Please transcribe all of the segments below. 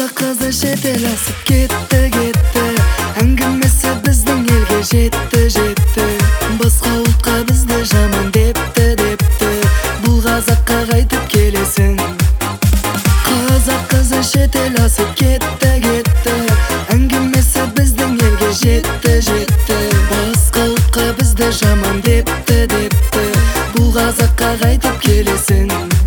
Қазақ қызы шетел асып кетті әңгімесі біздің елге жетті басқа ұлтқа бізді жаман депті бұл қазаққа қайтып келесің. Қазақ қызы шетел асып кетті әңгімесі біздің елге жетті басқа ұлтқа бізді жаман депті бұл қазаққа қайтып келесің.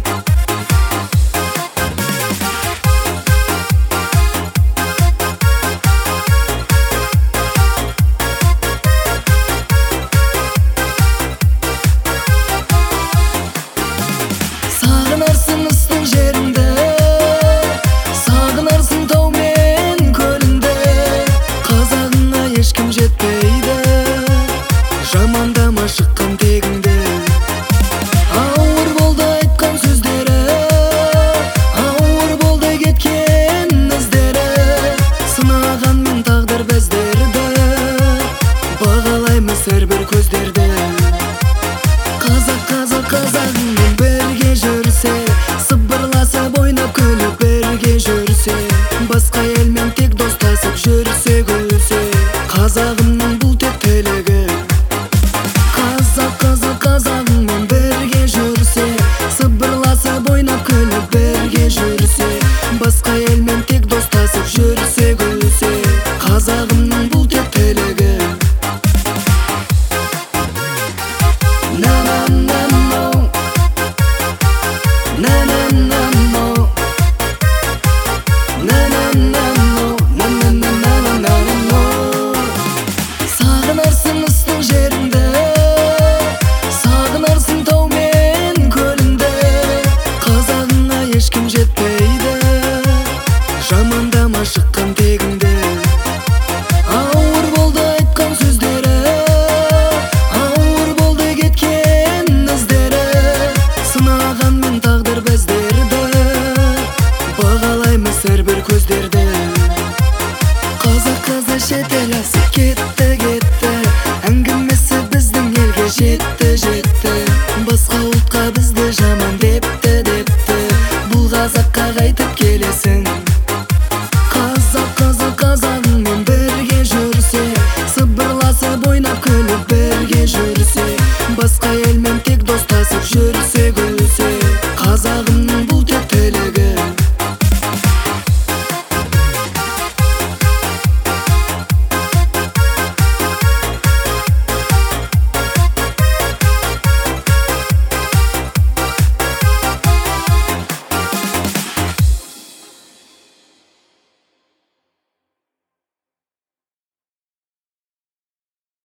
Сағынарсың ыстың жеріңді, сағынарсың тау мен көліңді. Қазағыңа ешкім жетпейді, жамандама шыққан тегіңді. Ауыр болды айтқан сөздері, ауыр болды кеткен іздері. Сынағанмен тағдыр біздерді, бағалаймыз әрбір көздерді. Қазағыңмен бірге жүрсе, сыбырласып ойнап күліп бірге жүрсе, басқа елмен тек достасып жүрсе күлсе, қазағымның бұл тек тілегі. Қазағыңмен бірге жүрсе, сыбырласып ойнап күліп бірге жүрсе, басқа елмен тек достасып жүрсе күлсе, қазағымның бұл тек тілегі. Сағынарсың ыстың жеріңді, сағынарсың тау мен көліңді. Қазағыңа ешкім жетпейді, жамандама шыққан тегіңді. Ауыр болды айтқан сөздері, ауыр болды кеткен іздері. Сынағанмен тағдыр біздерді, бағалаймыз әрбір көздерді. Қазақ қызы шетел асып кетті әңгімесі біздің елге жетті басқа